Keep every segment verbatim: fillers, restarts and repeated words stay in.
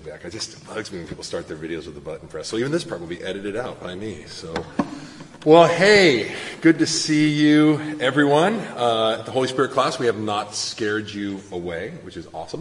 feedback. I just, it bugs me when people start their videos with the button press. So even this part will be edited out by me. So, well, hey, good to see you, everyone. Uh, at the Holy Spirit class, we have not scared you away, which is awesome.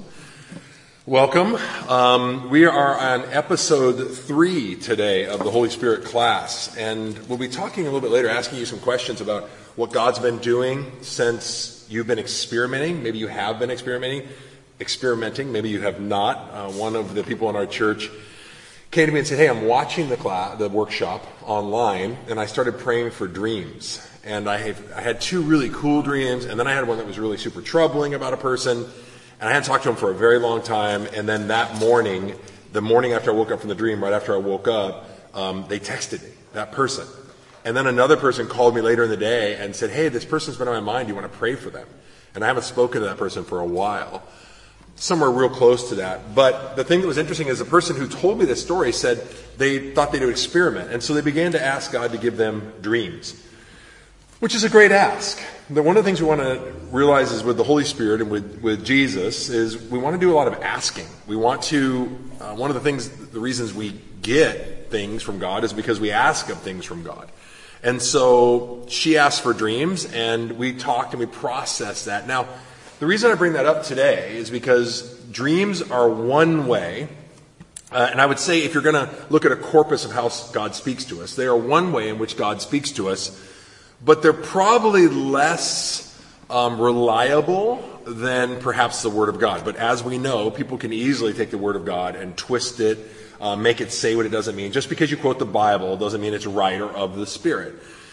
Welcome. Um, we are on episode three today of the Holy Spirit class, and we'll be talking a little bit later, asking you some questions about what God's been doing since you've been experimenting. Maybe you have been experimenting, experimenting. Maybe you have not. Uh, one of the people in our church came to me and said, "Hey, I'm watching the class, the workshop online, and I started praying for dreams. And I, have, I had two really cool dreams, and then I had one that was really super troubling about a person." And I hadn't talked to him for a very long time. And then that morning, the morning after I woke up from the dream, right after I woke up, um, they texted me, that person. And then another person called me later in the day and said, "Hey, this person's been on my mind. Do you want to pray for them?" And I haven't spoken to that person for a while. Somewhere real close to that. But the thing that was interesting is the person who told me this story said they thought they'd experiment. And so they began to ask God to give them dreams, which is a great ask. The, one of the things we want to realize is with the Holy Spirit and with, with Jesus is we want to do a lot of asking. We want to, uh, one of the things, the reasons we get things from God is because we ask of things from God. And so she asked for dreams, and we talked and we processed that. Now, the reason I bring that up today is because dreams are one way, uh, and I would say if you're going to look at a corpus of how God speaks to us, they are one way in which God speaks to us. But they're probably less um, reliable than perhaps the Word of God. But as we know, people can easily take the Word of God and twist it, uh, make it say what it doesn't mean. Just because you quote the Bible doesn't mean it's right or of the Spirit.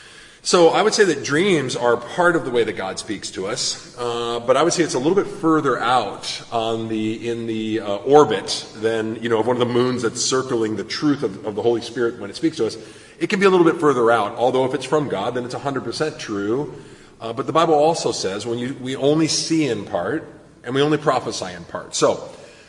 So I would say that dreams are part of the way that God speaks to us. Uh, but I would say it's a little bit further out on the in the uh, orbit than, you know, of one of the moons that's circling the truth of, of the Holy Spirit when it speaks to us. It can be a little bit further out, although if it's from God, then it's one hundred percent true. Uh, but the Bible also says when you, we only see in part, and we only prophesy in part. So,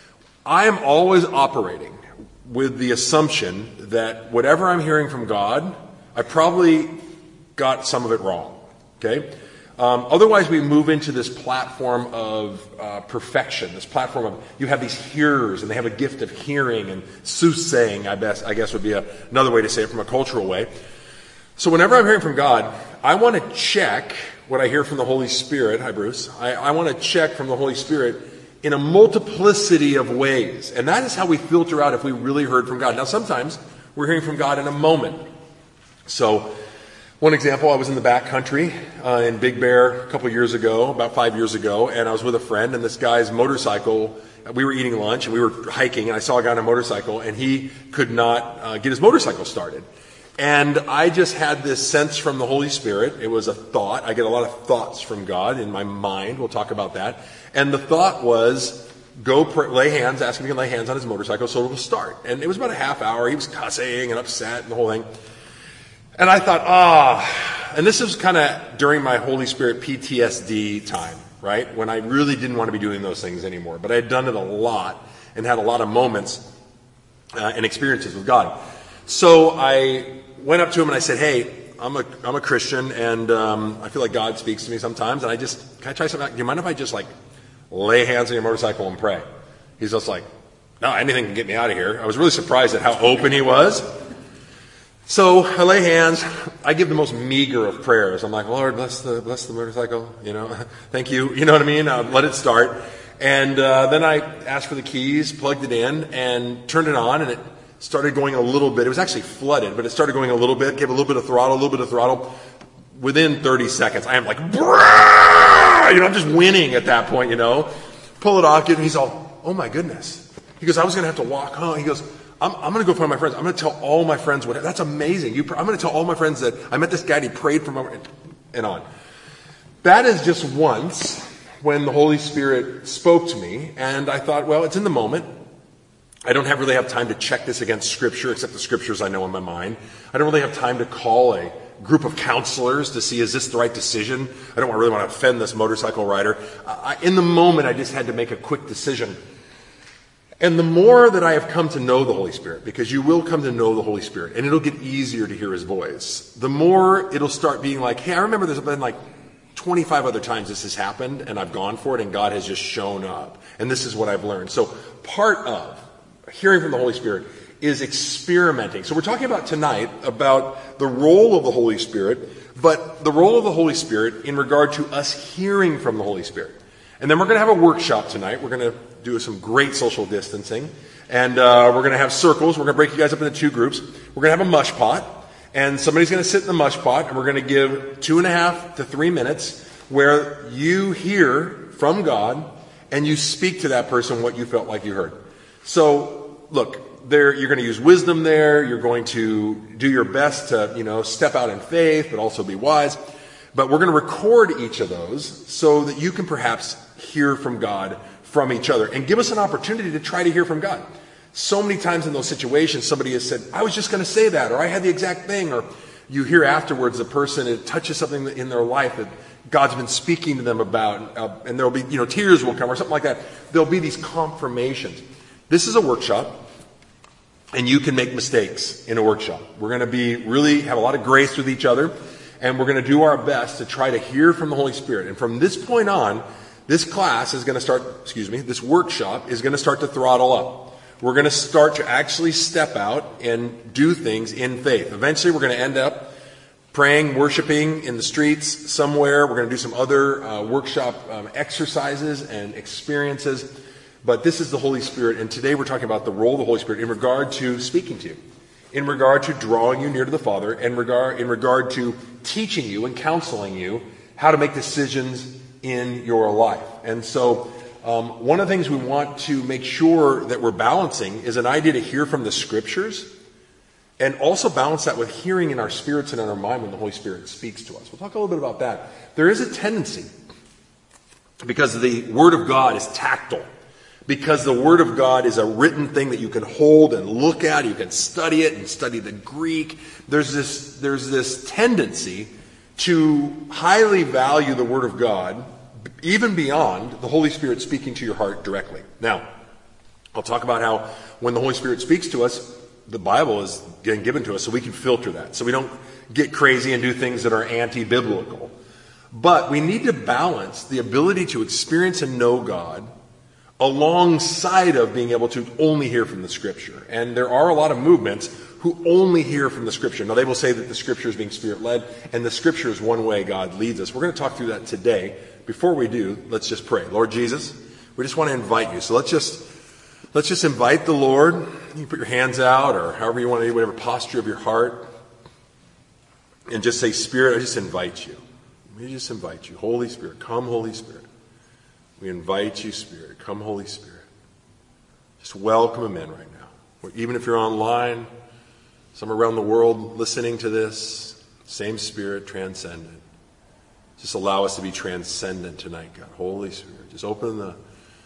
I am always operating with the assumption that whatever I'm hearing from God, I probably got some of it wrong. Okay? Um, otherwise, we move into this platform of uh, perfection, this platform of you have these hearers, and they have a gift of hearing, and soothsaying, I, best, I guess would be a, another way to say it from a cultural way. So whenever I'm hearing from God, I want to check what I hear from the Holy Spirit. Hi, Bruce. I, I want to check from the Holy Spirit in a multiplicity of ways. And that is how we filter out if we really heard from God. Now, sometimes we're hearing from God in a moment. So, one example, I was in the back country uh, in Big Bear a couple years ago, about five years ago, and I was with a friend, and this guy's motorcycle, we were eating lunch, and we were hiking, and I saw a guy on a motorcycle, and he could not uh, get his motorcycle started. And I just had this sense from the Holy Spirit. It was a thought. I get a lot of thoughts from God in my mind. We'll talk about that. And the thought was, go pray, lay hands, ask him if he can lay hands on his motorcycle so it will start. And it was about a half hour. He was cussing and upset and the whole thing. And I thought, ah, and this was kind of during my Holy Spirit P T S D time, right? When I really didn't want to be doing those things anymore. But I had done it a lot and had a lot of moments uh, and experiences with God. So I went up to him and I said, "Hey, I'm a I'm a Christian, and um, I feel like God speaks to me sometimes. And I just, can I try something? Do you mind if I just like lay hands on your motorcycle and pray?" He's just like, "No, anything can get me out of here." I was really surprised at how open he was. So I lay hands. I give the most meager of prayers. I'm like, "Lord, bless the bless the motorcycle. You know, thank you. You know what I mean? Uh, let it start." And uh, then I asked for the keys, plugged it in, and turned it on, and it started going a little bit. It was actually flooded, but it started going a little bit. Gave a little bit of throttle, a little bit of throttle. Within thirty seconds, I am like, Brrr! you know, I'm just winning at that point. You know, pull it off. Get, and he's all, "Oh my goodness." He goes, "I was going to have to walk home." He goes, I'm, I'm going to go find my friends. I'm going to tell all my friends what, that's amazing. You, I'm going to tell all my friends that I met this guy and he prayed for my, and on. That is just once when the Holy Spirit spoke to me, and I thought, well, it's in the moment. I don't have really have time to check this against Scripture, except the Scriptures I know in my mind. I don't really have time to call a group of counselors to see, is this the right decision? I don't really want to offend this motorcycle rider. I, in the moment, I just had to make a quick decision. And the more that I have come to know the Holy Spirit, because you will come to know the Holy Spirit, and it'll get easier to hear His voice, the more it'll start being like, hey, I remember there's been like twenty-five other times this has happened, and I've gone for it, and God has just shown up. And this is what I've learned. So part of hearing from the Holy Spirit is experimenting. So we're talking about tonight about the role of the Holy Spirit, but the role of the Holy Spirit in regard to us hearing from the Holy Spirit. And then we're going to have a workshop tonight. We're going to do some great social distancing. And uh, we're going to have circles. We're going to break you guys up into two groups. We're going to have a mush pot. And somebody's going to sit in the mush pot. And we're going to give two and a half to three minutes where you hear from God and you speak to that person what you felt like you heard. So, look, there you're going to use wisdom there. You're going to do your best to, you know, step out in faith, but also be wise. But we're going to record each of those so that you can perhaps hear from God from each other and give us an opportunity to try to hear from God. So many times in those situations, somebody has said, I was just going to say that, or I had the exact thing, or you hear afterwards the person, it touches something in their life that God's been speaking to them about, uh, and there'll be, you know, tears will come or something like that. There'll be these confirmations. This is a workshop, and you can make mistakes in a workshop. We're going to be really have a lot of grace with each other, and we're going to do our best to try to hear from the Holy Spirit. And from this point on, this class is going to start, excuse me, this workshop is going to start to throttle up. We're going to start to actually step out and do things in faith. Eventually, we're going to end up praying, worshiping in the streets somewhere. We're going to do some other uh, workshop um, exercises and experiences. But this is the Holy Spirit, and today we're talking about the role of the Holy Spirit in regard to speaking to you, in regard to drawing you near to the Father, and regard, in regard to teaching you and counseling you how to make decisions in your life. And so um, one of the things we want to make sure that we're balancing is an idea to hear from the Scriptures, and also balance that with hearing in our spirits and in our mind when the Holy Spirit speaks to us. We'll talk a little bit about that. There is a tendency, because the Word of God is tactile, because the Word of God is a written thing that you can hold and look at, you can study it and study the Greek. There's this, there's this tendency to highly value the Word of God, even beyond the Holy Spirit speaking to your heart directly. Now, I'll talk about how when the Holy Spirit speaks to us, the Bible is getting given to us so we can filter that, so we don't get crazy and do things that are anti-biblical. But we need to balance the ability to experience and know God alongside of being able to only hear from the Scripture. And there are a lot of movements who only hear from the Scripture. Now, they will say that the Scripture is being Spirit-led, and the Scripture is one way God leads us. We're going to talk through that today. Before we do, let's just pray. Lord Jesus, we just want to invite you. So let's just let's just invite the Lord. You can put your hands out, or however you want to do, whatever posture of your heart, and just say, Spirit, I just invite you. We just invite you. Holy Spirit, come, Holy Spirit. We invite you, Spirit. Come, Holy Spirit. Just welcome him in right now. Even if you're online, somewhere around the world listening to this, same Spirit, transcendent. Just allow us to be transcendent tonight, God. Holy Spirit, just open the,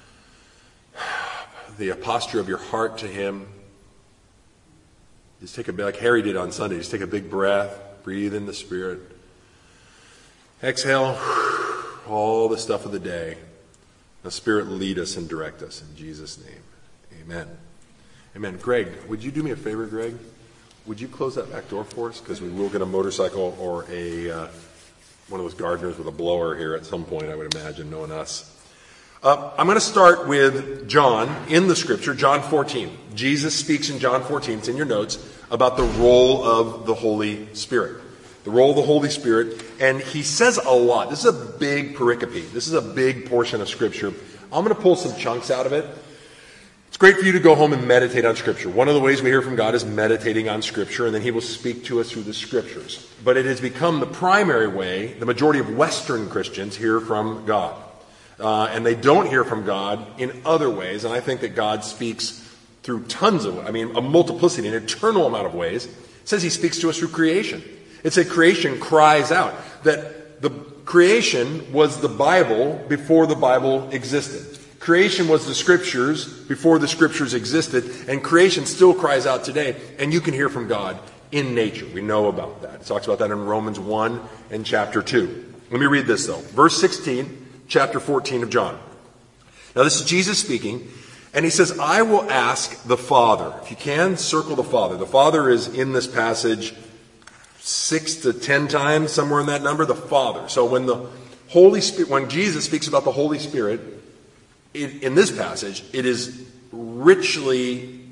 the posture of your heart to him. Just take a big, like Harry did on Sunday, just take a big breath, breathe in the Spirit. Exhale all the stuff of the day. The Spirit lead us and direct us in Jesus' name. Amen. Amen. Greg, would you do me a favor, Greg? Would you close that back door for us? Because we will get a motorcycle or a uh, one of those gardeners with a blower here at some point, I would imagine, knowing us. Uh, I'm going to start with John in the Scripture, John fourteen. Jesus speaks in John fourteen, it's in your notes, about the role of the Holy Spirit. The role of the Holy Spirit. And he says a lot. This is a big pericope. This is a big portion of Scripture. I'm going to pull some chunks out of it. It's great for you to go home and meditate on Scripture. One of the ways we hear from God is meditating on Scripture, and then he will speak to us through the Scriptures. But it has become the primary way the majority of Western Christians hear from God. Uh, and they don't hear from God in other ways, and I think that God speaks through tons of, I mean, a multiplicity, an eternal amount of ways. It says he speaks to us through creation. It said creation cries out. That the creation was the Bible before the Bible existed. Creation was the Scriptures before the Scriptures existed, and creation still cries out today, and you can hear from God in nature. We know about that. It talks about that in Romans one and chapter two. Let me read this, though. Verse sixteen, chapter fourteen of John. Now, this is Jesus speaking, and he says, I will ask the Father. If you can, circle the Father. The Father is in this passage six to ten times, somewhere in that number, the Father. So when the Holy Spirit, when Jesus speaks about the Holy Spirit, in, in this passage, it is richly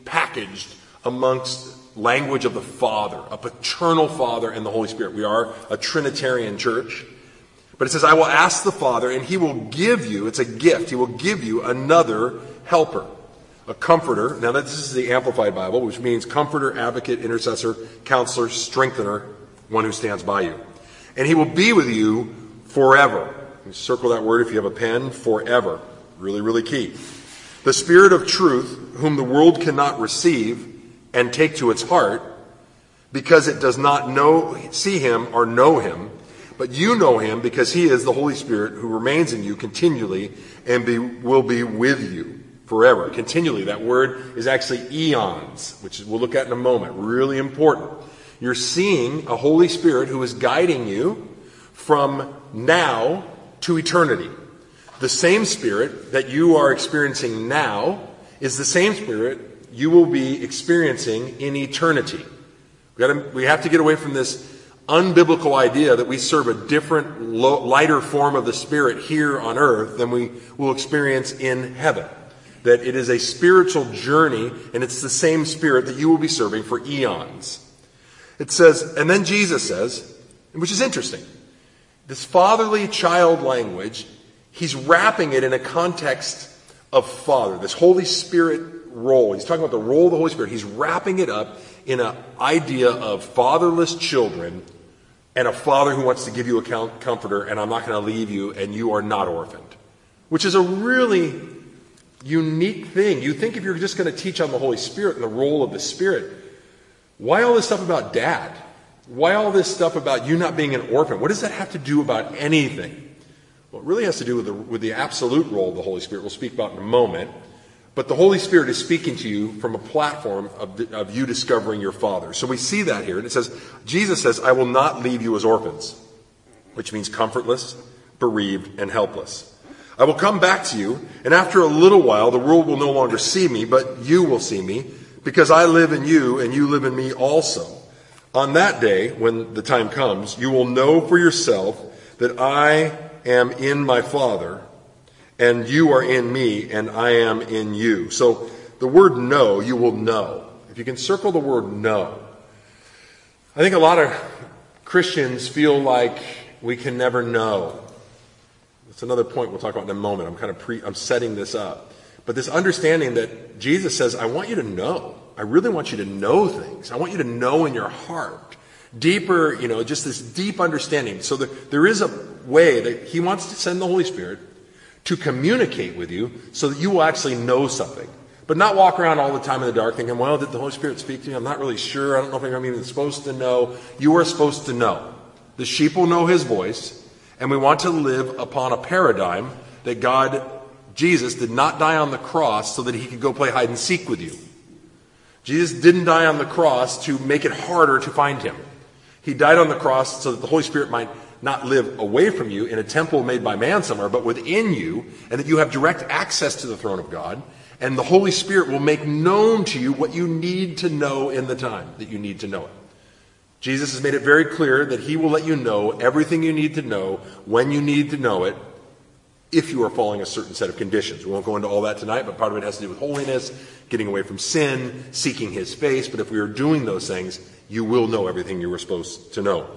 packaged amongst language of the Father, a paternal Father and the Holy Spirit. We are a Trinitarian church. But it says, I will ask the Father, and he will give you, it's a gift, he will give you another helper, a comforter. Now this is the Amplified Bible, which means comforter, advocate, intercessor, counselor, strengthener, one who stands by you. And he will be with you forever. You circle that word if you have a pen, forever. Really, really key. The Spirit of truth, whom the world cannot receive and take to its heart, because it does not know, see him or know him, but you know him because he is the Holy Spirit who remains in you continually and be, will be with you forever. Continually, that word is actually eons, which we'll look at in a moment. Really important. You're seeing a Holy Spirit who is guiding you from now to eternity. The same Spirit that you are experiencing now is the same Spirit you will be experiencing in eternity. We gotta, we have to get away from this unbiblical idea that we serve a different, low, lighter form of the Spirit here on earth than we will experience in heaven. That it is a spiritual journey, and it's the same Spirit that you will be serving for eons. It says, and then Jesus says, which is interesting, this fatherly child language, he's wrapping it in a context of Father, this Holy Spirit role. He's talking about the role of the Holy Spirit. He's wrapping it up in an idea of fatherless children and a father who wants to give you a comforter, and I'm not going to leave you, and you are not orphaned. Which is a really unique thing. You think if you're just going to teach on the Holy Spirit and the role of the Spirit, why all this stuff about dad? Why all this stuff about you not being an orphan? What does that have to do about anything? Well, it really has to do with the, with the absolute role of the Holy Spirit. We'll speak about in a moment. But the Holy Spirit is speaking to you from a platform of, the, of you discovering your Father. So we see that here. And it says, Jesus says, I will not leave you as orphans, which means comfortless, bereaved, and helpless. I will come back to you, and after a little while, the world will no longer see me, but you will see me, because I live in you, and you live in me also. On that day, when the time comes, you will know for yourself that I am in my Father, and you are in me, and I am in you. So the word know, you will know. If you can circle the word know. I think a lot of Christians feel like we can never know. That's another point we'll talk about in a moment. I'm kind of pre, I'm setting this up. But this understanding that Jesus says, I want you to know. I really want you to know things. I want you to know in your heart. Deeper, you know, just this deep understanding. So there, there is a way that he wants to send the Holy Spirit to communicate with you so that you will actually know something. But not walk around all the time in the dark thinking, well, did the Holy Spirit speak to me? I'm not really sure. I don't know if I'm even supposed to know. You are supposed to know. The sheep will know his voice, and we want to live upon a paradigm that God, Jesus, did not die on the cross so that he could go play hide and seek with you. Jesus didn't die on the cross to make it harder to find him. He died on the cross so that the Holy Spirit might not live away from you in a temple made by man somewhere, but within you, and that you have direct access to the throne of God, and the Holy Spirit will make known to you what you need to know in the time that you need to know it. Jesus has made it very clear that he will let you know everything you need to know when you need to know it, if you are following a certain set of conditions. We won't go into all that tonight, but part of it has to do with holiness, getting away from sin, seeking his face. But if we are doing those things, you will know everything you were supposed to know.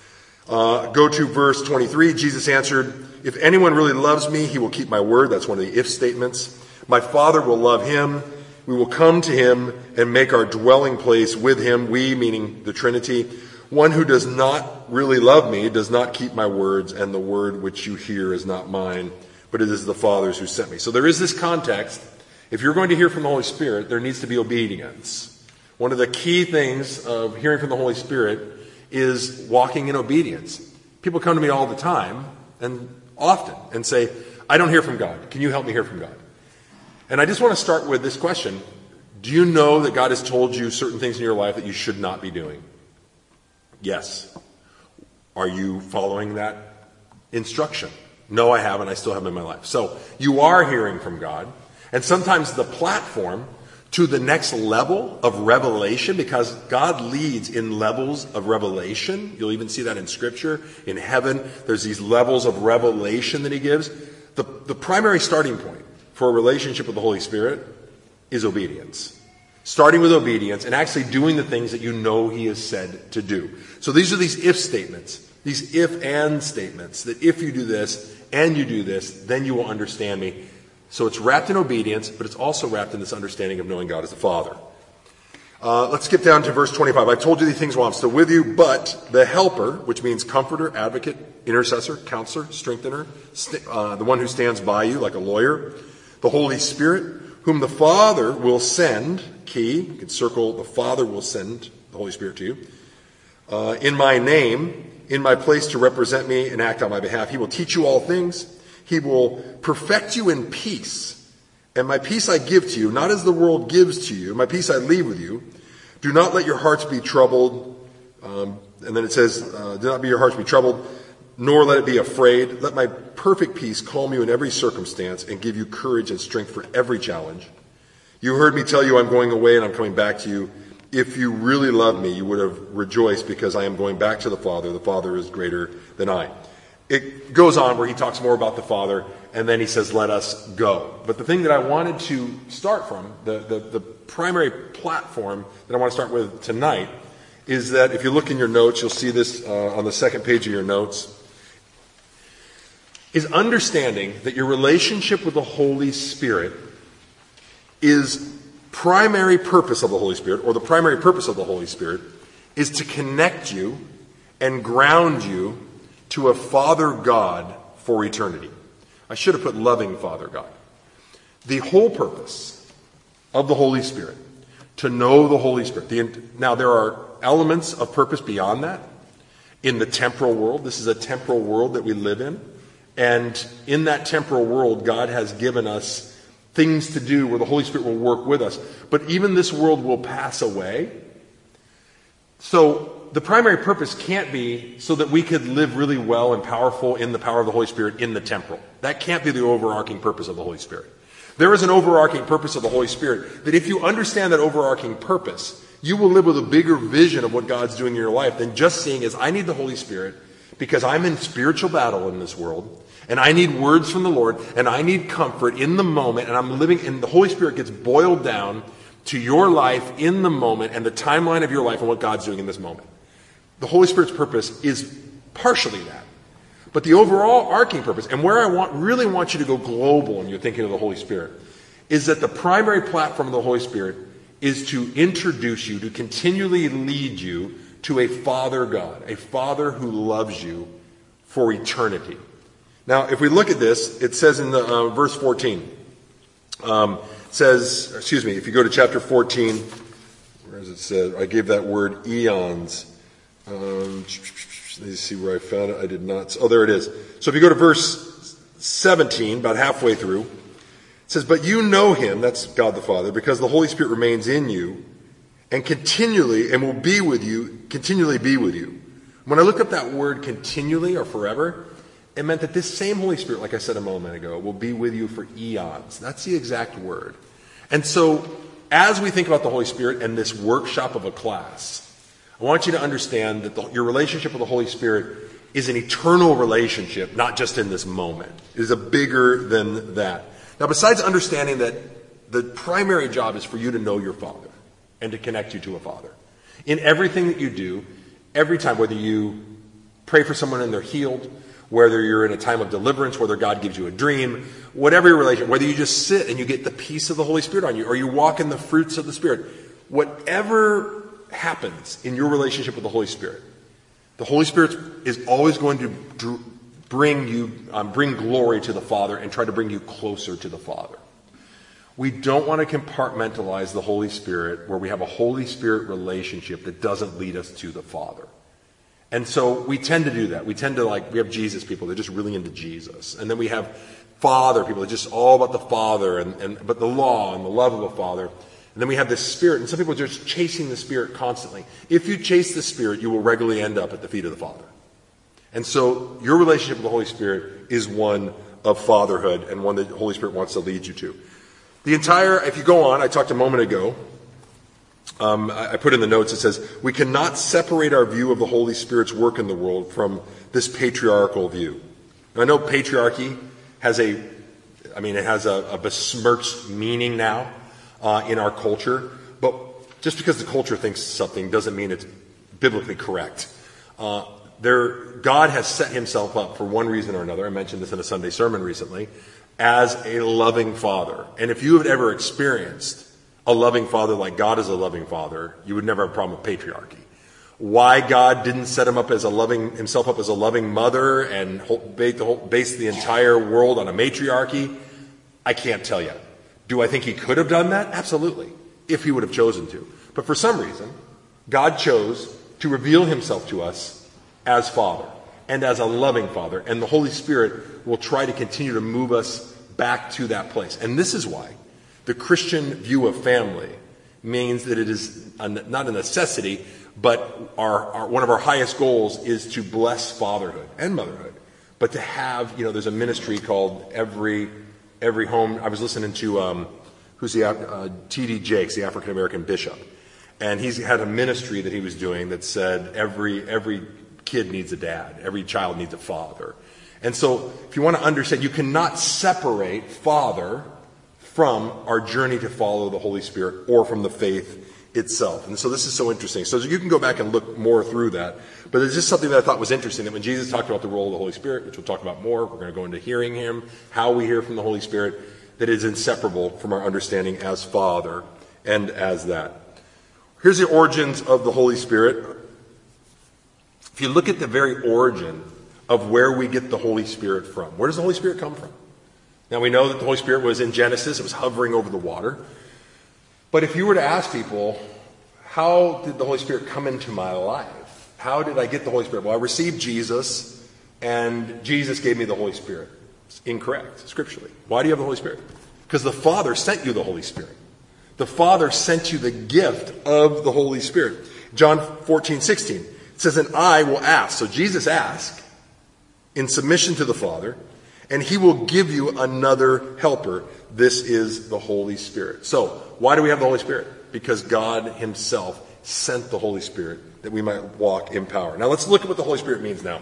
Uh, go to verse twenty-three. Jesus answered, if anyone really loves me, he will keep my word. That's one of the if statements. My Father will love him. We will come to him and make our dwelling place with him. We, meaning the Trinity. One who does not really love me does not keep my words, and the word which you hear is not mine, but it is the Father's who sent me. So there is this context. If you're going to hear from the Holy Spirit, there needs to be obedience. One of the key things of hearing from the Holy Spirit is walking in obedience. People come to me all the time and often and say, I don't hear from God. Can you help me hear from God? And I just want to start with this question. Do you know that God has told you certain things in your life that you should not be doing? Yes. Are you following that instruction? No, I haven't. I still have in my life. So you are hearing from God. And sometimes the platform to the next level of revelation, because God leads in levels of revelation. You'll even see that in Scripture. In heaven, there's these levels of revelation that he gives. The, the primary starting point for a relationship with the Holy Spirit is obedience. starting with obedience and actually doing the things that you know he has said to do. So these are these if statements, these if and statements, that if you do this and you do this, then you will understand me. So it's wrapped in obedience, but it's also wrapped in this understanding of knowing God as the Father. Uh, let's skip down to verse twenty-five. I told you these things while I'm still with you, but the helper, which means comforter, advocate, intercessor, counselor, strengthener, st- uh, the one who stands by you like a lawyer, the Holy Spirit, whom the Father will send, key, you can circle, the Father will send the Holy Spirit to you, uh, in my name, in my place to represent me and act on my behalf. He will teach you all things. He will perfect you in peace. And my peace I give to you, not as the world gives to you. My peace I leave with you. Do not let your hearts be troubled. Um, and then it says, uh, do not be your hearts be troubled, nor let it be afraid. Let my perfect peace calm you in every circumstance and give you courage and strength for every challenge. You heard me tell you I'm going away and I'm coming back to you. If you really loved me, you would have rejoiced because I am going back to the Father. The Father is greater than I. It goes on where he talks more about the Father, and then he says, let us go. But the thing that I wanted to start from, the, the, the primary platform that I want to start with tonight, is that if you look in your notes, you'll see this uh, on the second page of your notes, is understanding that your relationship with the Holy Spirit is primary purpose of the Holy Spirit, or the primary purpose of the Holy Spirit, is to connect you and ground you to a Father God for eternity. I should have put loving Father God. The whole purpose of the Holy Spirit, to know the Holy Spirit. The, now, there are elements of purpose beyond that. In the temporal world, this is a temporal world that we live in. And in that temporal world, God has given us things to do where the Holy Spirit will work with us. But even this world will pass away. So the primary purpose can't be so that we could live really well and powerful in the power of the Holy Spirit in the temporal. That can't be the overarching purpose of the Holy Spirit. There is an overarching purpose of the Holy Spirit that if you understand that overarching purpose, you will live with a bigger vision of what God's doing in your life than just seeing as I need the Holy Spirit because I'm in spiritual battle in this world and I need words from the Lord and I need comfort in the moment and I'm living and the Holy Spirit gets boiled down to your life in the moment and the timeline of your life and what God's doing in this moment. The Holy Spirit's purpose is partially that. But the overall arcing purpose, and where I want really want you to go global when you're thinking of the Holy Spirit, is that the primary platform of the Holy Spirit is to introduce you, to continually lead you to a Father God, a Father who loves you for eternity. Now, if we look at this, it says in the uh, verse fourteen, um, it says, excuse me, if you go to chapter fourteen, where does it say? I gave that word eons. Um, let me see where I found it. I did not. Oh, there it is. So if you go to verse seventeen, about halfway through, it says, but you know him, that's God the Father, because the Holy Spirit remains in you and continually, and will be with you, continually be with you. When I look up that word continually or forever, it meant that this same Holy Spirit, like I said a moment ago, will be with you for eons. That's the exact word. And so, as we think about the Holy Spirit and this workshop of a class, I want you to understand that the, your relationship with the Holy Spirit is an eternal relationship, not just in this moment. It is a bigger than that. Now, besides understanding that the primary job is for you to know your Father and to connect you to a Father. In everything that you do, every time, whether you pray for someone and they're healed, whether you're in a time of deliverance, whether God gives you a dream, whatever your relationship, whether you just sit and you get the peace of the Holy Spirit on you, or you walk in the fruits of the Spirit, whatever happens in your relationship with the Holy Spirit, the Holy Spirit is always going to bring you, um, bring glory to the Father and try to bring you closer to the Father. We don't want to compartmentalize the Holy Spirit where we have a Holy Spirit relationship that doesn't lead us to the Father. And so we tend to do that. We tend to like, we have Jesus people, they're just really into Jesus. And then we have Father people, they're just all about the Father and, and but the law and the love of the Father. And then we have this Spirit, and some people are just chasing the Spirit constantly. If you chase the Spirit, you will regularly end up at the feet of the Father. And so your relationship with the Holy Spirit is one of fatherhood and one that the Holy Spirit wants to lead you to. The entire, if you go on, I talked a moment ago, um, I, I put in the notes, it says, we cannot separate our view of the Holy Spirit's work in the world from this patriarchal view. Now, I know patriarchy has a, I mean, it has a, a besmirched meaning now. Uh, in our culture, but just because the culture thinks something doesn't mean it's biblically correct. Uh, there, God has set himself up for one reason or another. I mentioned this in a Sunday sermon recently, as a loving father. And if you have ever experienced a loving father like God is a loving father, you would never have a problem with patriarchy. Why God didn't set him up as a loving, himself up as a loving mother and base the entire world on a matriarchy, I can't tell you. Do I think he could have done that? Absolutely, if he would have chosen to. But for some reason, God chose to reveal himself to us as Father and as a loving Father. And the Holy Spirit will try to continue to move us back to that place. And this is why the Christian view of family means that it is a, not a necessity, but our, our, one of our highest goals is to bless fatherhood and motherhood. But to have, you know, there's a ministry called Every Every Home. I was listening to, um, who's the, uh, T D Jakes, the African American bishop. And he's had a ministry that he was doing that said every every kid needs a dad. Every child needs a father. And so if you want to understand, you cannot separate father from our journey to follow the Holy Spirit or from the faith itself. And so this is so interesting. So you can go back and look more through that. But it's just something that I thought was interesting, that when Jesus talked about the role of the Holy Spirit, which we'll talk about more, we're going to go into hearing him, how we hear from the Holy Spirit, that is inseparable from our understanding as Father and as that. Here's the origins of the Holy Spirit. If you look at the very origin of where we get the Holy Spirit from, where does the Holy Spirit come from? Now we know that the Holy Spirit was in Genesis, it was hovering over the water. But if you were to ask people, how did the Holy Spirit come into my life? How did I get the Holy Spirit? Well, I received Jesus, and Jesus gave me the Holy Spirit. It's incorrect, scripturally. Why do you have the Holy Spirit? Because the Father sent you the Holy Spirit. The Father sent you the gift of the Holy Spirit. John fourteen sixteen, it says, and I will ask. So Jesus asked in submission to the Father, and he will give you another helper. This is the Holy Spirit. So, why do we have the Holy Spirit? Because God himself sent the Holy Spirit that we might walk in power. Now let's look at what the Holy Spirit means now.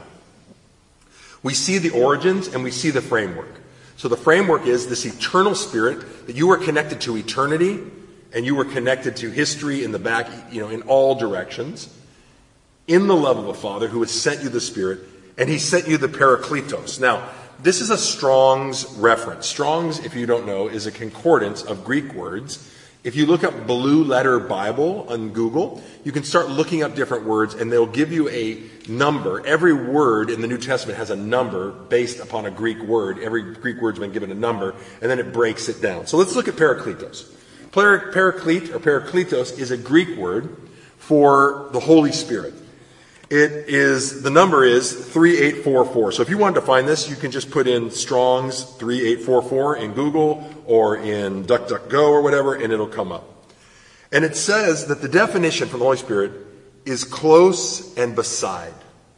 We see the origins and we see the framework. So the framework is this eternal spirit that you were connected to eternity and you were connected to history in the back, you know, in all directions, in the love of a Father who has sent you the Spirit, and he sent you the Parakletos. Now, this is a Strong's reference. Strong's, if you don't know, is a concordance of Greek words. If you look up Blue Letter Bible on Google, you can start looking up different words, and they'll give you a number. Every word in the New Testament has a number based upon a Greek word. Every Greek word's been given a number, and then it breaks it down. So let's look at Parakletos. Paraclete or Parakletos is a Greek word for the Holy Spirit. It is, the number is three eight four four. So if you wanted to find this, you can just put in Strong's three eight four four in Google or in DuckDuckGo or whatever, and it'll come up. And it says that the definition for the Holy Spirit is close and beside.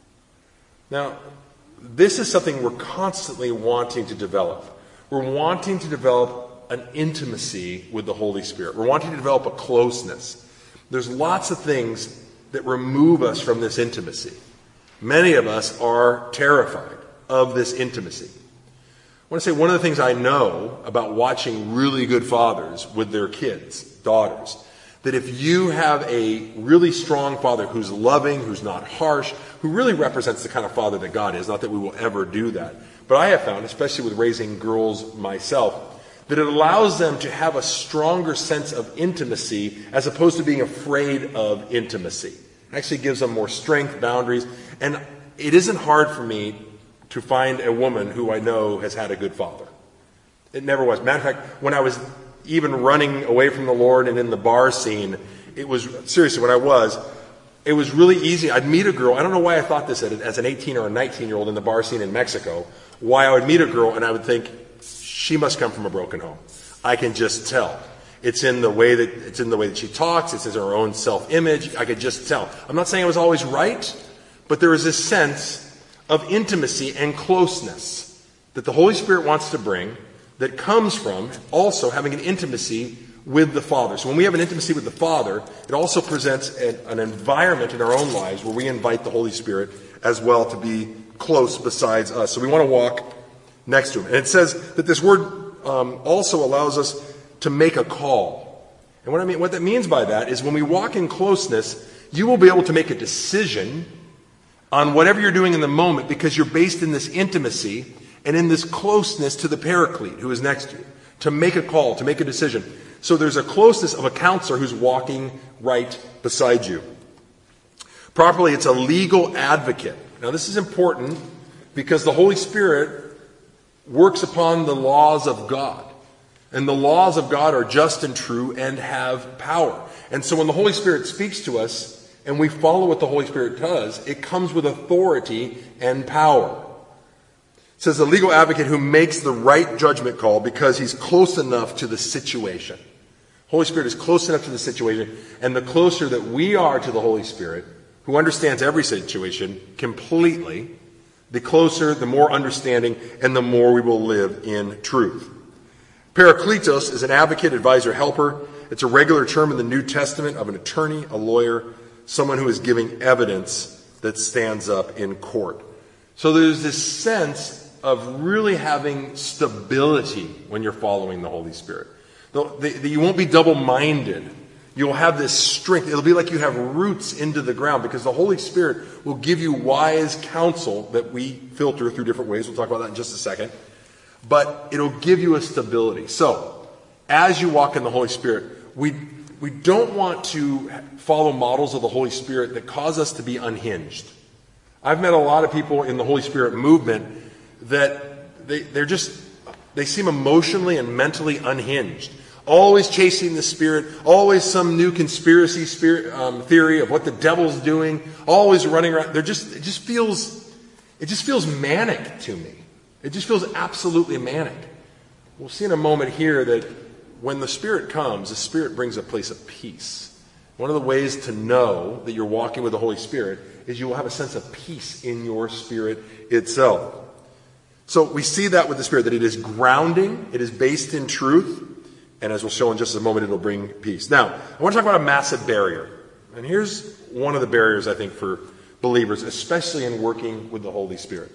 Now, this is something we're constantly wanting to develop. We're wanting to develop an intimacy with the Holy Spirit. We're wanting to develop a closeness. There's lots of things that remove us from this intimacy. Many of us are terrified of this intimacy. I want to say one of the things I know about watching really good fathers with their kids, daughters, that if you have a really strong father who's loving, who's not harsh, who really represents the kind of father that God is, not that we will ever do that, but I have found, especially with raising girls myself, that it allows them to have a stronger sense of intimacy as opposed to being afraid of intimacy. It actually gives them more strength, boundaries. And it isn't hard for me to find a woman who I know has had a good father. It never was. Matter of fact, when I was even running away from the Lord and in the bar scene, it was, seriously, when I was, it was really easy. I'd meet a girl. I don't know why I thought this as an eighteen or a nineteen-year-old in the bar scene in Mexico, why I would meet a girl and I would think, she must come from a broken home. I can just tell. It's in the way that it's in the way that she talks. It's in her own self-image. I could just tell. I'm not saying I was always right, but there is this sense of intimacy and closeness that the Holy Spirit wants to bring that comes from also having an intimacy with the Father. So when we have an intimacy with the Father, it also presents an, an environment in our own lives where we invite the Holy Spirit as well to be close besides us. So we want to walk next to him. And it says that this word um, also allows us to make a call. And what I mean, what that means by that is when we walk in closeness, you will be able to make a decision on whatever you're doing in the moment because you're based in this intimacy and in this closeness to the Paraclete who is next to you, to make a call, to make a decision. So there's a closeness of a counselor who's walking right beside you. Properly, it's a legal advocate. Now, this is important because the Holy Spirit works upon the laws of God. And the laws of God are just and true and have power. And so when the Holy Spirit speaks to us and we follow what the Holy Spirit does, it comes with authority and power. It says a legal advocate who makes the right judgment call because he's close enough to the situation. Holy Spirit is close enough to the situation, and the closer that we are to the Holy Spirit, who understands every situation completely, the closer, the more understanding, and the more we will live in truth. Parakletos is an advocate, advisor, helper. It's a regular term in the New Testament of an attorney, a lawyer, someone who is giving evidence that stands up in court. So there's this sense of really having stability when you're following the Holy Spirit. The, the, the, you won't be double-minded. You'll have this strength. It'll be like you have roots into the ground because the Holy Spirit will give you wise counsel that we filter through different ways. We'll talk about that in just a second. But it'll give you a stability. So, as you walk in the Holy Spirit, we, we don't want to follow models of the Holy Spirit that cause us to be unhinged. I've met a lot of people in the Holy Spirit movement that they, they're just, they seem emotionally and mentally unhinged. Always chasing the Spirit, always some new conspiracy spirit, um, theory of what the devil's doing, always running around. They're just, it just feels, it just feels manic to me. It just feels absolutely manic. We'll see in a moment here that when the Spirit comes, the Spirit brings a place of peace. One of the ways to know that you're walking with the Holy Spirit is you will have a sense of peace in your spirit itself. So we see that with the Spirit, that it is grounding, it is based in truth, and as we'll show in just a moment, it'll bring peace. Now, I want to talk about a massive barrier. And here's one of the barriers, I think, for believers, especially in working with the Holy Spirit.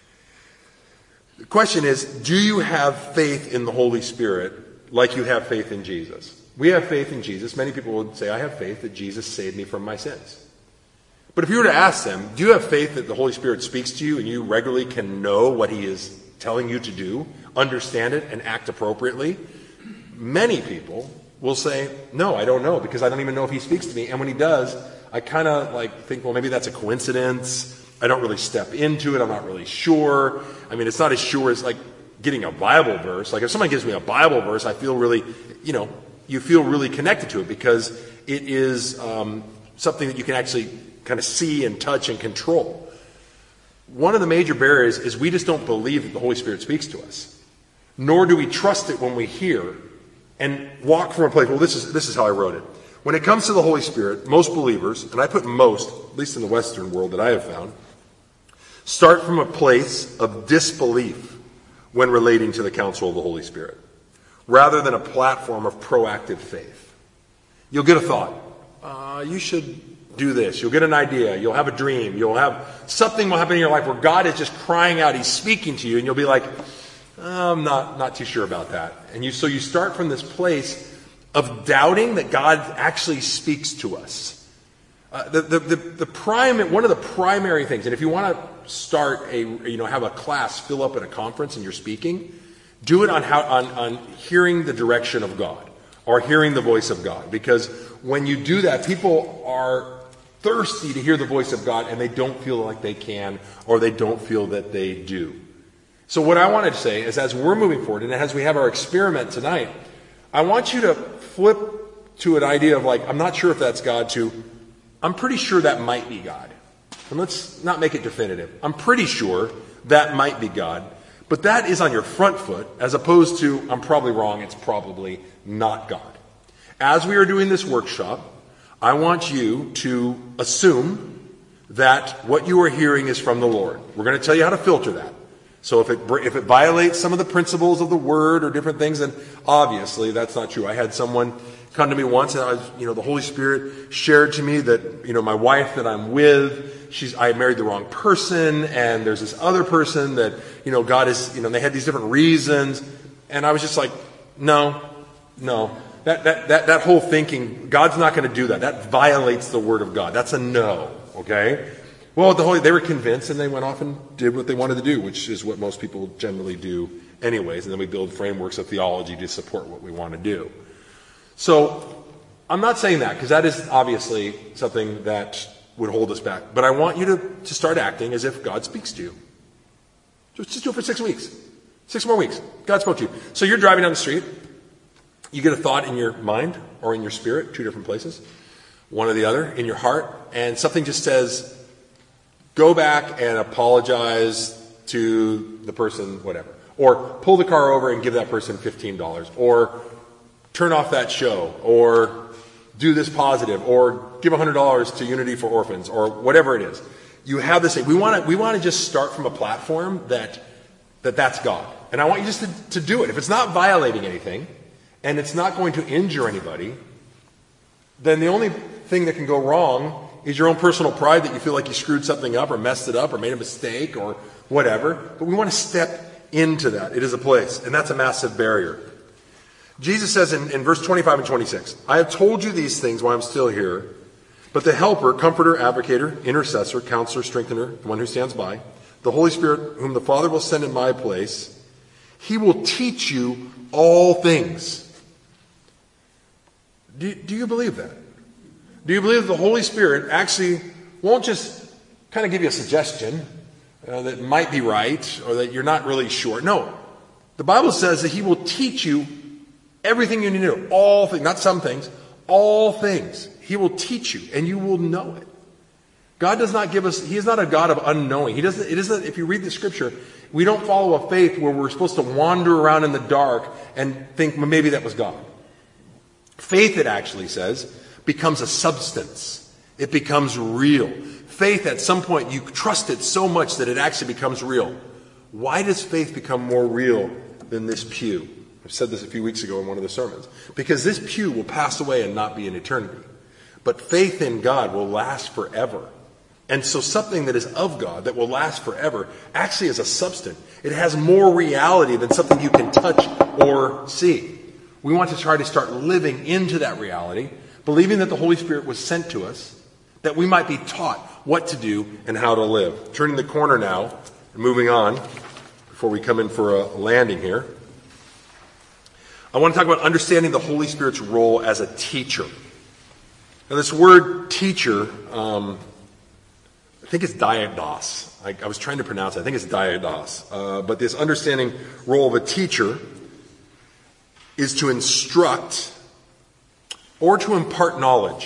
The question is, do you have faith in the Holy Spirit like you have faith in Jesus? We have faith in Jesus. Many people would say, I have faith that Jesus saved me from my sins. But if you were to ask them, do you have faith that the Holy Spirit speaks to you and you regularly can know what he is telling you to do, understand it, and act appropriately? Many people will say, no, I don't know, because I don't even know if he speaks to me. And when he does, I kind of like think, well, maybe that's a coincidence. I don't really step into it. I'm not really sure. I mean, it's not as sure as like getting a Bible verse. Like if somebody gives me a Bible verse, I feel really, you know, you feel really connected to it because it is um, something that you can actually kind of see and touch and control. One of the major barriers is we just don't believe that the Holy Spirit speaks to us. Nor do we trust it when we hear and walk from a place. Well, this is this is how I wrote it. When it comes to the Holy Spirit, most believers, and I put most, at least in the Western world that I have found, start from a place of disbelief when relating to the counsel of the Holy Spirit, rather than a platform of proactive faith. You'll get a thought. Uh, you should do this. You'll get an idea. You'll have a dream. You'll have something will happen in your life where God is just crying out. He's speaking to you, and you'll be like, I'm not, not too sure about that. And you, so you start from this place of doubting that God actually speaks to us. Uh, the, the, the, the prime, one of the primary things, and if you want to start a, you know, have a class fill up at a conference and you're speaking, do it on how, on, on hearing the direction of God or hearing the voice of God. Because when you do that, people are thirsty to hear the voice of God and they don't feel like they can or they don't feel that they do. So what I wanted to say is as we're moving forward and as we have our experiment tonight, I want you to flip to an idea of like, I'm not sure if that's God, to I'm pretty sure that might be God. And let's not make it definitive. I'm pretty sure that might be God. But that is on your front foot as opposed to I'm probably wrong, it's probably not God. As we are doing this workshop, I want you to assume that what you are hearing is from the Lord. We're going to tell you how to filter that. So if it if it violates some of the principles of the Word or different things, then obviously that's not true. I had someone come to me once, and I was, you know, the Holy Spirit shared to me that, you know, my wife that I'm with, she's I married the wrong person, and there's this other person that, you know, God is, you know, they had these different reasons, and I was just like, no, no, that, that, that, that whole thinking, God's not going to do that. That violates the Word of God. That's a no, okay? Well, the Holy, they were convinced, and they went off and did what they wanted to do, which is what most people generally do anyways. And then we build frameworks of theology to support what we want to do. So I'm not saying that, because that is obviously something that would hold us back. But I want you to, to start acting as if God speaks to you. Just, just do it for six weeks. Six more weeks. God spoke to you. So you're driving down the street. You get a thought in your mind or in your spirit, two different places, one or the other, in your heart, and something just says, go back and apologize to the person, whatever. Or pull the car over and give that person fifteen dollars. Or turn off that show. Or do this positive. Or give one hundred dollars to Unity for Orphans. Or whatever it is. You have this thing. We want to, we want to just start from a platform that, that that's God. And I want you just to, to do it. If it's not violating anything, and it's not going to injure anybody, then the only thing that can go wrong is your own personal pride that you feel like you screwed something up or messed it up or made a mistake or whatever. But we want to step into that. It is a place, and that's a massive barrier. Jesus says in, in verse twenty-five and twenty-six, I have told you these things while I'm still here, but the helper, comforter, advocator, intercessor, counselor, strengthener, the one who stands by, the Holy Spirit, whom the Father will send in my place, he will teach you all things. Do, do you believe that? Do you believe that the Holy Spirit actually won't just kind of give you a suggestion uh, that might be right or that you're not really sure? No. The Bible says that he will teach you everything you need to know. All things, not some things, all things. He will teach you and you will know it. God does not give us, he is not a God of unknowing. He doesn't, it isn't, if you read the scripture, we don't follow a faith where we're supposed to wander around in the dark and think, well, maybe that was God. Faith, it actually says, becomes a substance. It becomes real. Faith, at some point, you trust it so much that it actually becomes real. Why does faith become more real than this pew? I've said this a few weeks ago in one of the sermons. Because this pew will pass away and not be in eternity. But faith in God will last forever. And so something that is of God, that will last forever, actually is a substance. It has more reality than something you can touch or see. We want to try to start living into that reality, believing that the Holy Spirit was sent to us, that we might be taught what to do and how to live. Turning the corner now, and moving on, before we come in for a landing here, I want to talk about understanding the Holy Spirit's role as a teacher. Now this word teacher, um, I think it's diados. I, I was trying to pronounce it. I think it's diados. Uh, but this understanding role of a teacher is to instruct or to impart knowledge.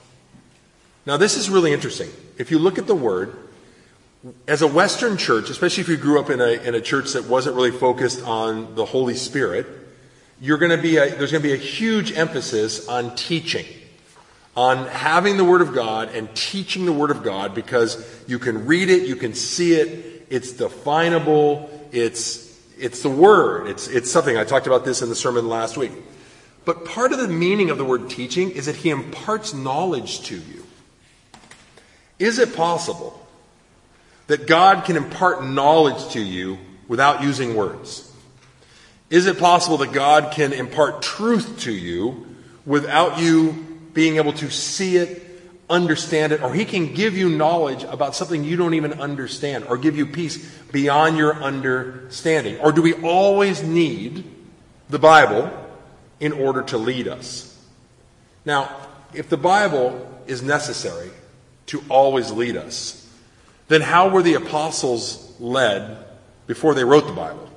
Now this is really interesting. If you look at the word, as a Western church, especially if you grew up in a, in a church that wasn't really focused on the Holy Spirit, you're going to be a, there's going to be a huge emphasis on teaching, on having the Word of God and teaching the Word of God, because you can read it, you can see it, it's definable, it's It's the Word. It's, it's something. I talked about this in the sermon last week. But part of the meaning of the word teaching is that he imparts knowledge to you. Is it possible that God can impart knowledge to you without using words? Is it possible that God can impart truth to you without you being able to see it, understand it, or he can give you knowledge about something you don't even understand, or give you peace beyond your understanding? Or do we always need the Bible in order to lead us? Now, if the Bible is necessary to always lead us, then how were the apostles led before they wrote the Bible?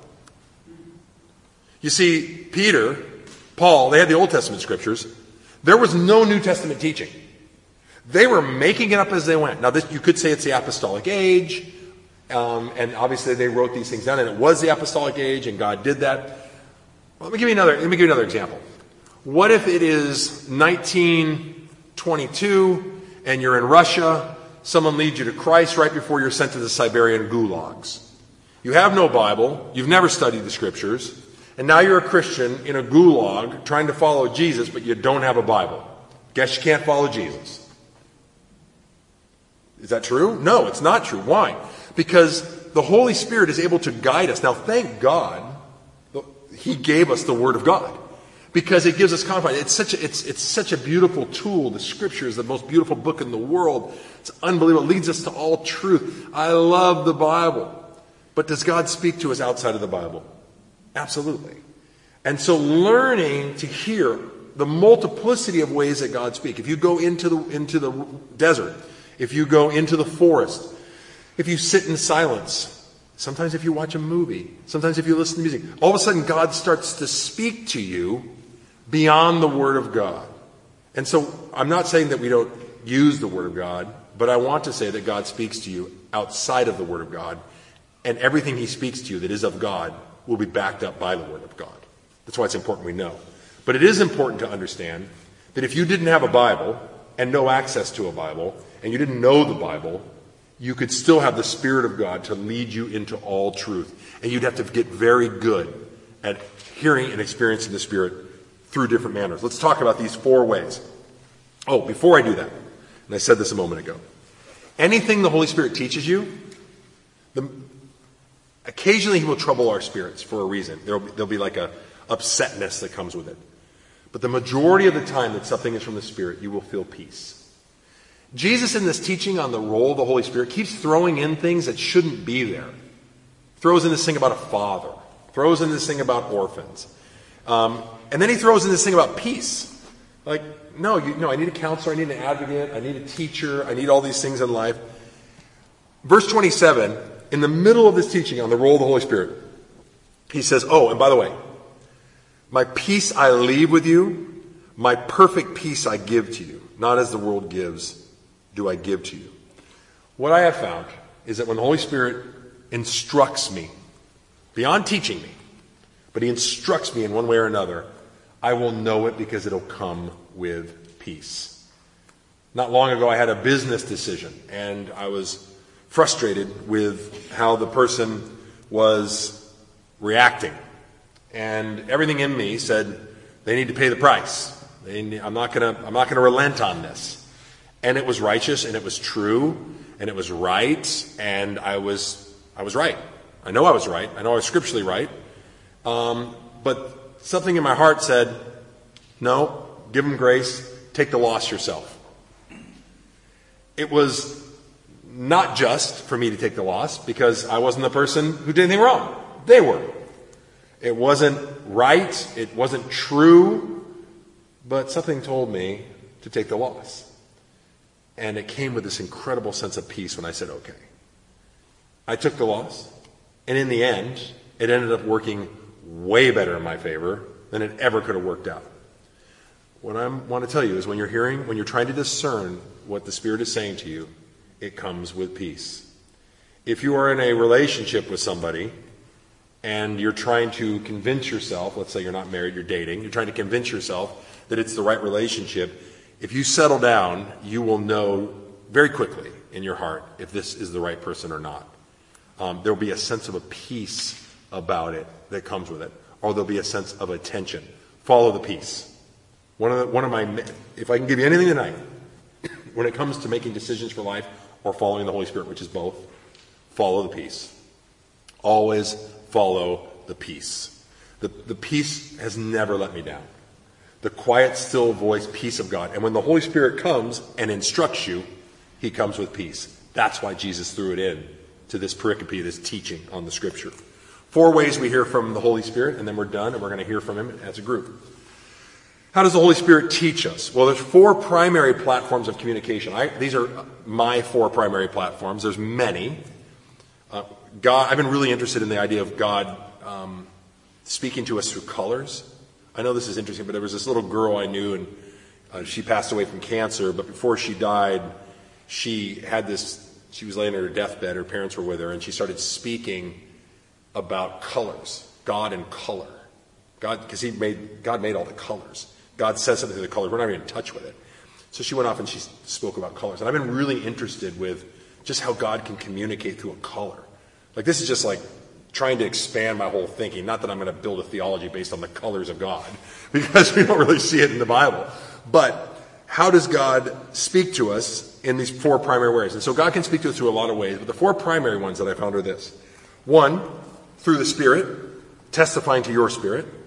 You see, Peter, Paul, they had the Old Testament scriptures. There was no New Testament teaching. They were making it up as they went. Now, this, you could say it's the apostolic age, um, and obviously they wrote these things down, and it was the apostolic age, and God did that. Well, let me give you another. Let me give you another example. What if it is nineteen twenty-two, and you're in Russia? Someone leads you to Christ right before you're sent to the Siberian gulags. You have no Bible. You've never studied the Scriptures, and now you're a Christian in a gulag trying to follow Jesus, but you don't have a Bible. Guess you can't follow Jesus. Is that true? No, it's not true. Why? Because the Holy Spirit is able to guide us. Now, thank God, He gave us the Word of God. because it gives us confidence. It's such a, it's, it's such a beautiful tool. The Scripture is the most beautiful book in the world. It's unbelievable. It leads us to all truth. I love the Bible. But does God speak to us outside of the Bible? Absolutely. And so learning to hear the multiplicity of ways that God speaks. If you go into the, into the desert, if you go into the forest, if you sit in silence, sometimes if you watch a movie, sometimes if you listen to music, all of a sudden God starts to speak to you beyond the Word of God. And so I'm not saying that we don't use the Word of God, but I want to say that God speaks to you outside of the Word of God, and everything He speaks to you that is of God will be backed up by the Word of God. That's why it's important we know. But it is important to understand that if you didn't have a Bible and no access to a Bible, and you didn't know the Bible, you could still have the Spirit of God to lead you into all truth. And you'd have to get very good at hearing and experiencing the Spirit through different manners. Let's talk about these four ways. Oh, before I do that, and I said this a moment ago, anything the Holy Spirit teaches you, the, occasionally He will trouble our spirits for a reason. There'll be, there'll be like a upsetness that comes with it. But the majority of the time that something is from the Spirit, you will feel peace. Jesus in this teaching on the role of the Holy Spirit keeps throwing in things that shouldn't be there. Throws in this thing about a father. Throws in this thing about orphans. Um, and then he throws in this thing about peace. Like, no, you, no, I need a counselor, I need an advocate, I need a teacher, I need all these things in life. Verse twenty-seven, in the middle of this teaching on the role of the Holy Spirit, he says, oh, and by the way, my peace I leave with you, my perfect peace I give to you, not as the world gives, do I give to you. What I have found is that when the Holy Spirit instructs me, beyond teaching me, but He instructs me in one way or another, I will know it because it'll come with peace. Not long ago I had a business decision, and I was frustrated with how the person was reacting. And everything in me said, they need to pay the price. They need, I'm not gonna, I'm not gonna relent on this. And it was righteous, and it was true, and it was right, and I was, I was right. I know I was right. I know I was scripturally right. Um, but something in my heart said, no, give them grace, take the loss yourself. It was not just for me to take the loss, because I wasn't the person who did anything wrong. They were. It wasn't right, it wasn't true, but something told me to take the loss. And it came with this incredible sense of peace when I said, okay. I took the loss, and in the end, it ended up working way better in my favor than it ever could have worked out. What I want to tell you is when you're hearing, when you're trying to discern what the Spirit is saying to you, it comes with peace. If you are in a relationship with somebody, and you're trying to convince yourself, let's say you're not married, you're dating, you're trying to convince yourself that it's the right relationship, if you settle down, you will know very quickly in your heart if this is the right person or not. Um, there will be a sense of a peace about it that comes with it, or there'll be a sense of attention. Follow the peace. One of the, one of my, if I can give you anything tonight, when it comes to making decisions for life or following the Holy Spirit, which is both, follow the peace. Always follow the peace. The, the peace has never let me down. The quiet, still voice, peace of God. And when the Holy Spirit comes and instructs you, He comes with peace. That's why Jesus threw it in to this pericope, this teaching on the Scripture. Four ways we hear from the Holy Spirit, and then we're done, and we're going to hear from Him as a group. How does the Holy Spirit teach us? Well, there's four primary platforms of communication. I, these are my four primary platforms. There's many. Uh, God, I've been really interested in the idea of God um, speaking to us through colors. I know this is interesting, but there was this little girl I knew, and uh, she passed away from cancer, but before she died, she had this, she was laying on her deathbed, her parents were with her, and she started speaking about colors, God and color. God, because he made, God made all the colors. God says something through the colors. We're not even in touch with it. So she went off and she spoke about colors. And I've been really interested with just how God can communicate through a color. Like, this is just like trying to expand my whole thinking. Not that I'm going to build a theology based on the colors of God, because we don't really see it in the Bible. But how does God speak to us in these four primary ways? And so God can speak to us through a lot of ways, but the four primary ones that I found are this. One, through the Spirit, testifying to your spirit.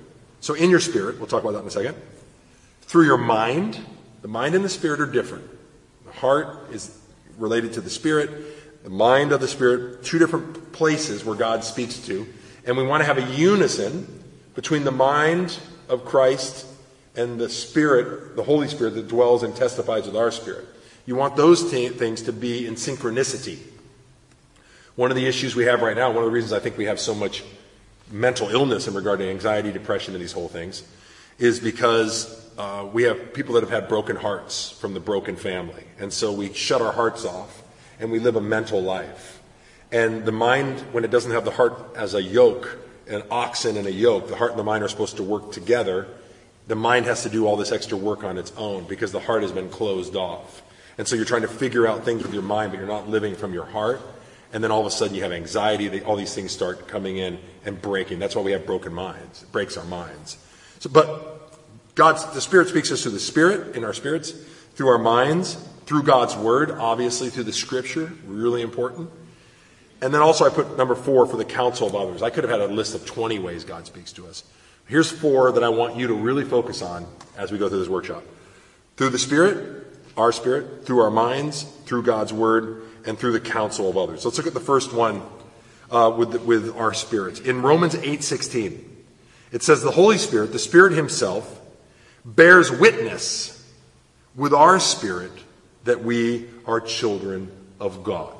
So in your spirit, we'll talk about that in a second. Through your mind, the mind and the spirit are different. The heart is related to the spirit, the mind of the spirit, two different places where God speaks to. And we want to have a unison between the mind of Christ and the Spirit, the Holy Spirit that dwells and testifies with our spirit. You want those t- things to be in synchronicity. One of the issues we have right now, one of the reasons I think we have so much mental illness in regard to anxiety, depression, and these whole things, is because uh, we have people that have had broken hearts from the broken family. And so we shut our hearts off and we live a mental life. And the mind, when it doesn't have the heart as a yoke, an oxen and a yoke, the heart and the mind are supposed to work together. The mind has to do all this extra work on its own because the heart has been closed off. And so you're trying to figure out things with your mind, but you're not living from your heart. And then all of a sudden you have anxiety. They, all these things start coming in and breaking. That's why we have broken minds. It breaks our minds. So, but God's, the Spirit speaks to us through the Spirit, in our spirits, through our minds, through God's Word, obviously through the Scripture, really important. And then also I put number four for the counsel of others. I could have had a list of twenty ways God speaks to us. Here's four that I want you to really focus on as we go through this workshop. Through the Spirit, our spirit, through our minds, through God's Word, and through the counsel of others. Let's look at the first one uh, with, the, with our spirits. In Romans eight sixteen, it says, the Holy Spirit, the Spirit Himself, bears witness with our spirit that we are children of God.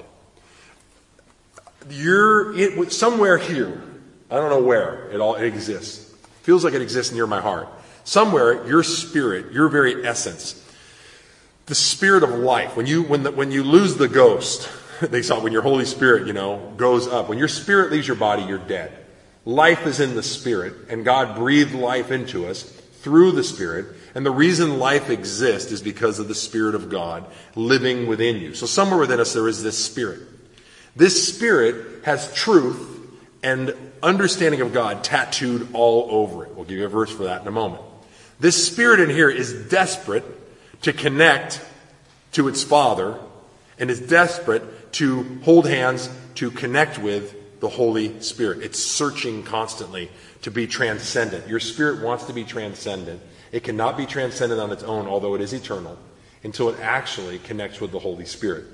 You're it, somewhere here. I don't know where it all it exists. Feels like it exists near my heart. Somewhere, your spirit, your very essence, the spirit of life. When you when the, when you lose the ghost, they saw when your Holy Spirit, you know, goes up. When your spirit leaves your body, you're dead. Life is in the Spirit, and God breathed life into us through the Spirit. And the reason life exists is because of the Spirit of God living within you. So somewhere within us there is this Spirit. This Spirit has truth and understanding of God tattooed all over it. We'll give you a verse for that in a moment. This Spirit in here is desperate to connect to its Father and is desperate to hold hands, to connect with the Holy Spirit. It's searching constantly to be transcendent. Your spirit wants to be transcendent. It cannot be transcendent on its own, although it is eternal, until it actually connects with the Holy Spirit.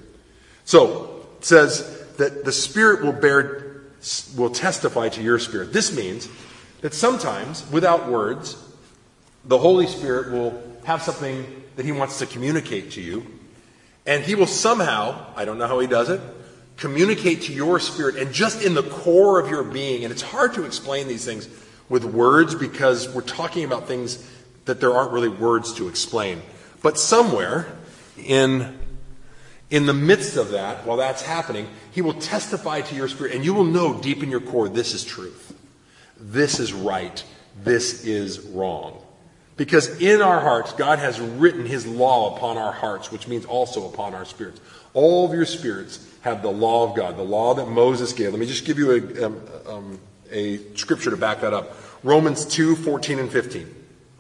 So, it says that the Spirit will bear, will testify to your spirit. This means that sometimes, without words, the Holy Spirit will have something that He wants to communicate to you, and He will somehow, I don't know how He does it, communicate to your spirit and just in the core of your being. And it's hard to explain these things with words because we're talking about things that there aren't really words to explain. But somewhere in, in the midst of that, while that's happening, He will testify to your spirit and you will know deep in your core, this is truth. This is right. This is wrong. Because in our hearts, God has written His law upon our hearts, which means also upon our spirits. All of your spirits have the law of God, the law that Moses gave. Let me just give you a, um, um, a scripture to back that up. Romans two, fourteen and fifteen.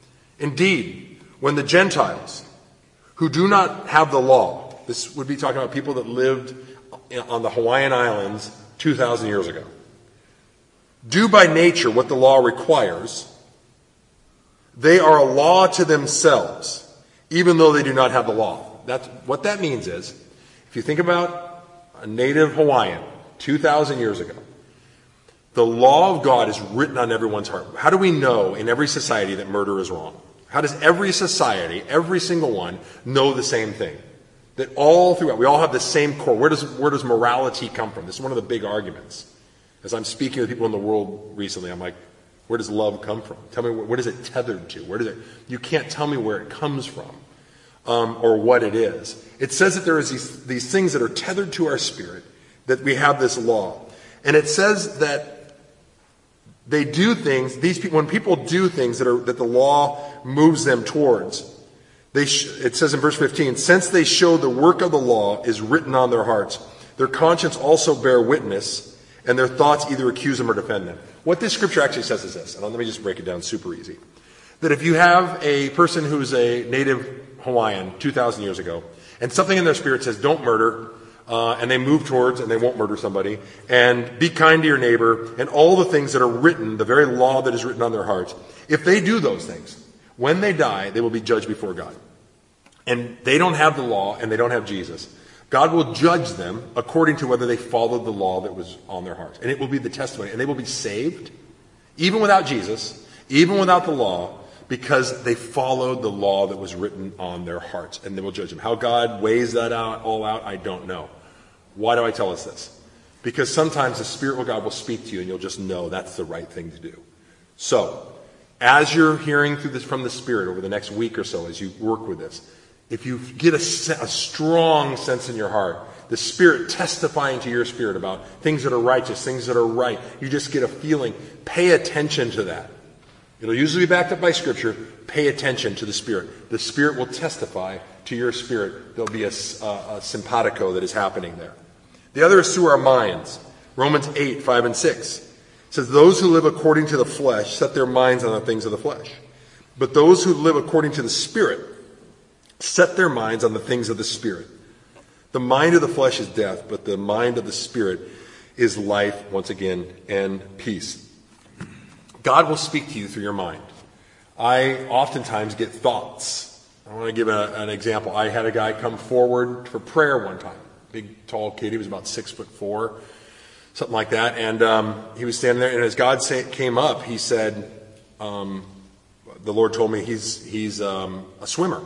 Indeed, when the Gentiles, who do not have the law, this would be talking about people that lived on the Hawaiian Islands two thousand years ago, do by nature what the law requires, they are a law to themselves, even though they do not have the law. That's, what that means is, if you think about a native Hawaiian two thousand years ago, the law of God is written on everyone's heart. How do we know in every society that murder is wrong? How does every society, every single one, know the same thing? That all throughout, we all have the same core. Where does, where does morality come from? This is one of the big arguments. As I'm speaking with people in the world recently, I'm like, where does love come from? Tell me, where, where is it tethered to? Where does it? You can't tell me where it comes from. Um, or what it is. It says that there is these, these things that are tethered to our spirit, that we have this law. And it says that they do things, these people, when people do things that are that the law moves them towards, they sh- it says in verse fifteen, since they show the work of the law is written on their hearts, their conscience also bear witness, and their thoughts either accuse them or defend them. What this scripture actually says is this, and let me just break it down super easy. That if you have a person who's a native Hawaiian two thousand years ago, and something in their spirit says, don't murder, uh, and they move towards, and they won't murder somebody, and be kind to your neighbor, and all the things that are written, the very law that is written on their hearts, if they do those things, when they die, they will be judged before God. And they don't have the law, and they don't have Jesus. God will judge them according to whether they followed the law that was on their hearts. And it will be the testimony. And they will be saved, even without Jesus, even without the law, because they followed the law that was written on their hearts. And they will judge them. How God weighs that out, all out, I don't know. Why do I tell us this? Because sometimes the Spirit of God will speak to you, and you'll just know that's the right thing to do. So, as you're hearing through this from the Spirit over the next week or so, as you work with this, if you get a, a strong sense in your heart, the Spirit testifying to your spirit about things that are righteous, things that are right, you just get a feeling, pay attention to that. It'll usually be backed up by Scripture. Pay attention to the Spirit. The Spirit will testify to your spirit. There'll be a, a, a simpatico that is happening there. The other is through our minds. Romans eight, five and six. It says, those who live according to the flesh set their minds on the things of the flesh. But those who live according to the Spirit set their minds on the things of the Spirit. The mind of the flesh is death, but the mind of the Spirit is life, once again, and peace. God will speak to you through your mind. I oftentimes get thoughts. I want to give a, an example. I had a guy come forward for prayer one time. Big, tall kid. He was about six foot four, something like that. And um, he was standing there, and as God say, came up, he said, um, the Lord told me he's, he's um, a swimmer.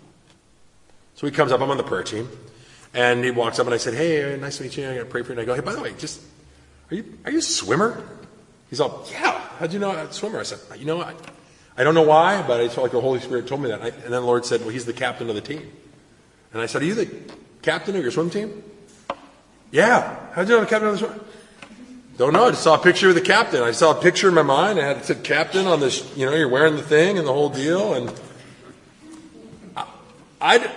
So he comes up, I'm on the prayer team, and he walks up and I said, hey, nice to meet you, I got to pray for you. And I go, hey, by the way, just, are you are you a swimmer? He's all, yeah, how'd you know I'm a swimmer? I said, you know, I, I don't know why, but I felt like the Holy Spirit told me that. And, I, and then the Lord said, well, he's the captain of the team. And I said, are you the captain of your swim team? Yeah, how'd you know I'm the captain of the swim? Don't know, I just saw a picture of the captain. I saw a picture in my mind, I had it said captain on this, you know, you're wearing the thing and the whole deal, and I, I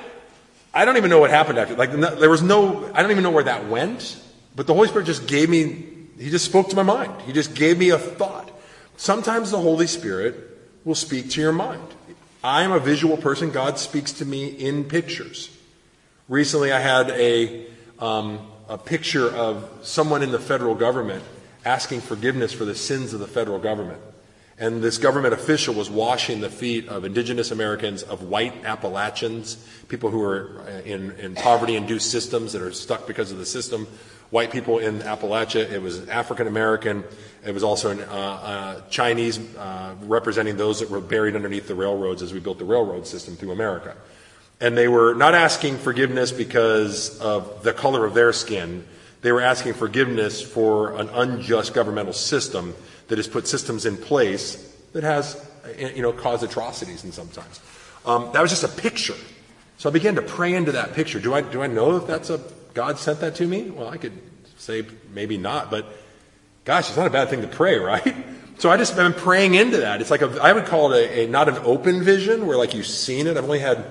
I don't even know what happened after. Like, there was no, I don't even know where that went. But the Holy Spirit just gave me, He just spoke to my mind. He just gave me a thought. Sometimes the Holy Spirit will speak to your mind. I am a visual person. God speaks to me in pictures. Recently I had a, um, a picture of someone in the federal government asking forgiveness for the sins of the federal government. And this government official was washing the feet of indigenous Americans, of white Appalachians, people who are in, in poverty-induced systems that are stuck because of the system. White people in Appalachia. It was African American. It was also an, uh, uh, Chinese, uh, representing those that were buried underneath the railroads as we built the railroad system through America. And they were not asking forgiveness because of the color of their skin. They were asking forgiveness for an unjust governmental system that has put systems in place that has, you know, caused atrocities and sometimes. Um, that was just a picture. So I began to pray into that picture. Do I do I know if that's a God sent that to me? Well, I could say maybe not, but gosh, it's not a bad thing to pray, right? So I just been praying into that. It's like a, I would call it a, a not an open vision where like you've seen it. I've only had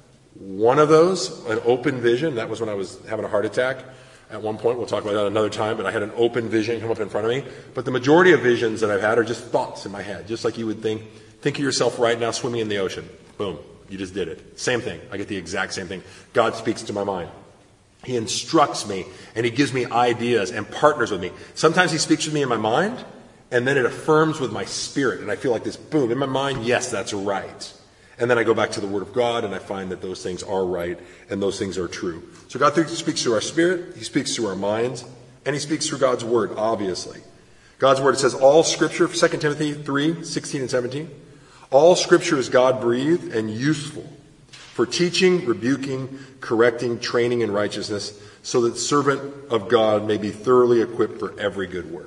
one of those, an open vision. That was when I was having a heart attack. At one point, we'll talk about that another time, but I had an open vision come up in front of me. But the majority of visions that I've had are just thoughts in my head, just like you would think. Think of yourself right now swimming in the ocean. Boom, you just did it. Same thing. I get the exact same thing. God speaks to my mind. He instructs me, and He gives me ideas and partners with me. Sometimes He speaks with me in my mind, and then it affirms with my spirit, and I feel like this, boom, in my mind, yes, that's right. And then I go back to the Word of God, and I find that those things are right, and those things are true. So God speaks through our spirit, He speaks through our minds, and He speaks through God's Word, obviously. God's Word, it says, all Scripture, Second Timothy three, sixteen and seventeen, all Scripture is God-breathed and useful for teaching, rebuking, correcting, training in righteousness, so that the servant of God may be thoroughly equipped for every good work.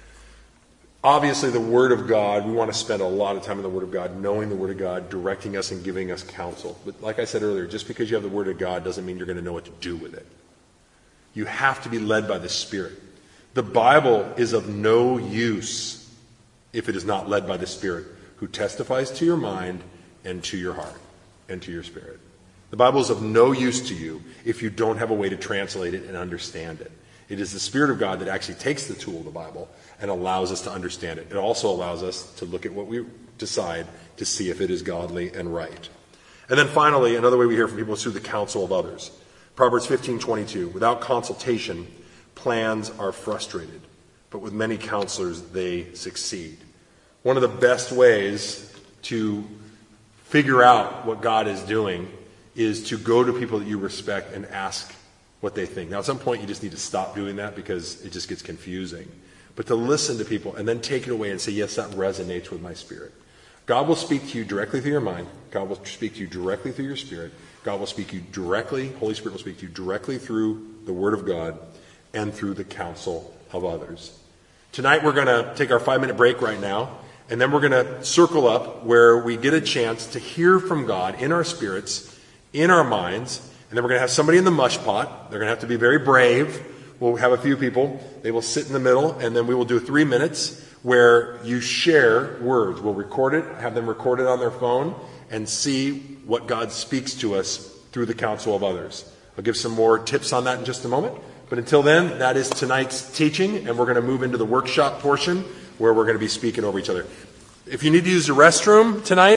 Obviously, the Word of God, we want to spend a lot of time in the Word of God, knowing the Word of God, directing us and giving us counsel. But like I said earlier, just because you have the Word of God doesn't mean you're going to know what to do with it. You have to be led by the Spirit. The Bible is of no use if it is not led by the Spirit, who testifies to your mind and to your heart and to your spirit. The Bible is of no use to you if you don't have a way to translate it and understand it. It is the Spirit of God that actually takes the tool of the Bible and allows us to understand it. It also allows us to look at what we decide to see if it is godly and right. And then finally, another way we hear from people is through the counsel of others. Proverbs fifteen twenty-two, without consultation, plans are frustrated, but with many counselors, they succeed. One of the best ways to figure out what God is doing is to go to people that you respect and ask what they think. Now, at some point, you just need to stop doing that because it just gets confusing. But to listen to people and then take it away and say, yes, that resonates with my spirit. God will speak to you directly through your mind. God will speak to you directly through your spirit. God will speak to you directly, Holy Spirit will speak to you directly through the Word of God and through the counsel of others. Tonight we're going to take our five-minute break right now, and then we're going to circle up where we get a chance to hear from God in our spirits, in our minds, and then we're going to have somebody in the mush pot. They're going to have to be very brave. We'll have a few people. They will sit in the middle, and then we will do three minutes where you share words. We'll record it, have them record it on their phone, and see what God speaks to us through the counsel of others. I'll give some more tips on that in just a moment. But until then, that is tonight's teaching, and we're going to move into the workshop portion where we're going to be speaking over each other. If you need to use the restroom tonight,